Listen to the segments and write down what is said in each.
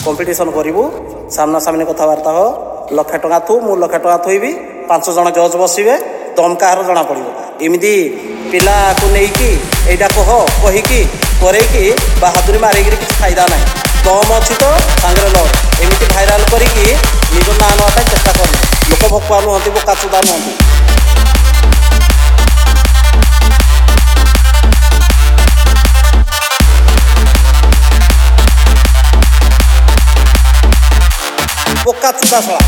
competition करू सामना सामने कथबार्ता हो 1 लाख टका थू मु 1 लाख टका थोइबी 5 जन जज बसवे दम कहार जना पड़ो एमती पिला को लेकिन एटा कह कहीकि करैकी बहादुरी मारिकी किसी फायदा ना दम अच्छी तो सांगे लड़ एमती भाइराल करिकी निज ना नापी चेष्टा कर लोक भकुआ नुहति बोकाचुदा नुहति बोकाचुदा शला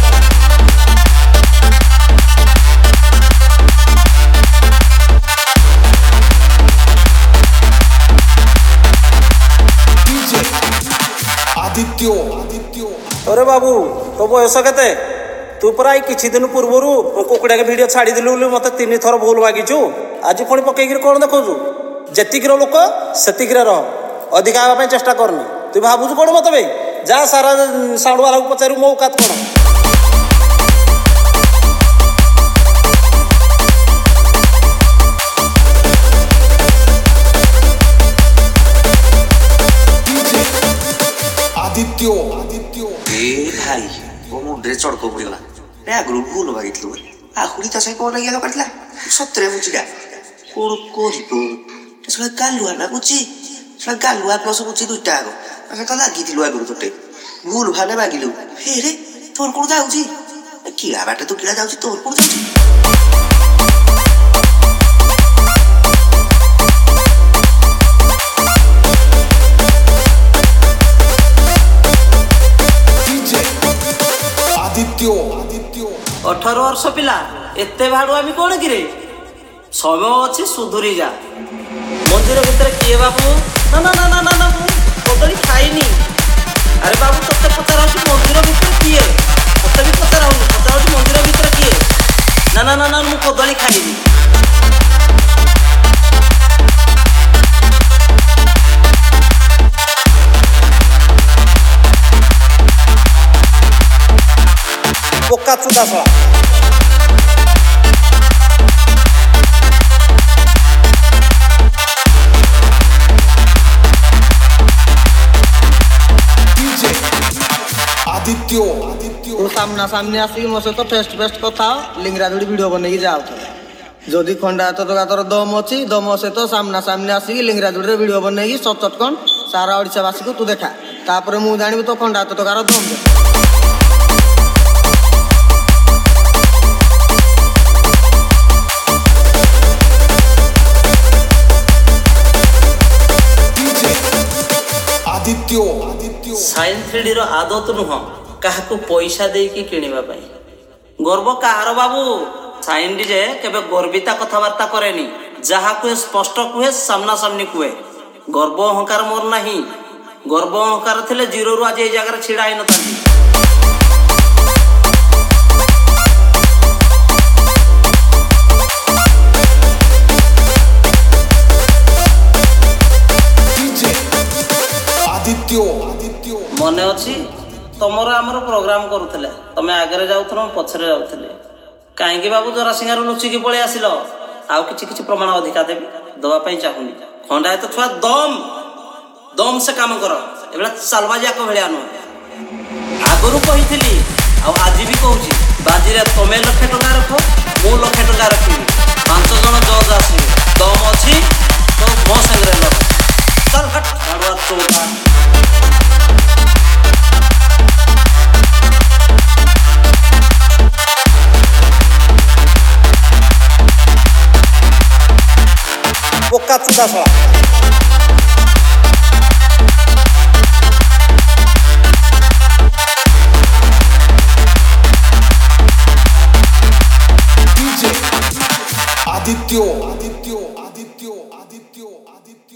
अरे बाबू तो बयस के तू प्राय किछि दिन पूर्वर कुकुड़ा के भिडियो छाड़ी दिलु मत 3 थर भूल मागिचु आज पुणी पकईकि कौन देखु जेतिक लोक सेतिक रह अधिक आवाई चेष्टा करनी तू भावुँ कौन मत भाई जा सारा साउंड वाला को पचारू मो औकात कौन भाई वो मुंडे चढ़क पड़गला ना आगु भूल भागी आहुरी ता सही कौन लगे काटला सतरे मुचिटा कौन कर गालुआ ना बुझी गालुआ प्लस बुझी 2टा आग तो लगी आगुरी तोटे भूल भाने मागिलु फेरे तोर कौन जाऊँगी किड़ा बाटे तो किड़ा जाऊँगी तोर कौन जाऊँगी अठारह वर्ष पिला एते भाड़ुआमी कौन कि समय अच्छी सुधुरी जा मंदिर भितर किए बाबू ना ना ना ना ना ना कदली खाइनी अरे बाबू तोते पचार मंदिर भितर किए मत भी पचार मंदिर भितर किए ना ना ना ना मु कदली खाइनी बोकाचुदा शला तू सामना सामने आसिक मो सहित फेस्ट फेस्ट कथा लिंगराजुड़ी वीडियो बनई जाओ जदि खंडायत तोर दम अच्छी दम सहित सामना सामने आसिक लिंगराजुड़ी वीडियो बनई सचटकन सारा ओडिशावासी को तू देखा तापर मु जानी तो खंडायत तोर दम साइन 3D रो आदत नुह क्या पैसा देकी किणवा गर्व कहार बाबू साइन डी केबे गर्विता कथबार्ता करेनी जहा कहे स्पष्ट कहे सामना सामनी कहे गर्व अहंकार मोर नहीं गर्व अहंकार थे 0 रू आज ये जगह छिड़ा ही न मन अच्छी तुमर आमर प्रोग्राम करुले तुम आगे जाऊल पछरे जाऊे कहीं बाबू जरासिंगार लुचिकी पलि आसिल आउ कि प्रमाण अधिका देवी दवाई चाहूनी खंडायत छुआ दम दम से काम कर ए सालबाजिया भाया नुह आगु कही आज भी कहूँ बाजी तुम 1 लाख टका रख मु 1 लाख टका रखी 5 जन जज आस दम अच्छी तो मो सागर लड़ चल हट बोकाचुदा शला आदित्य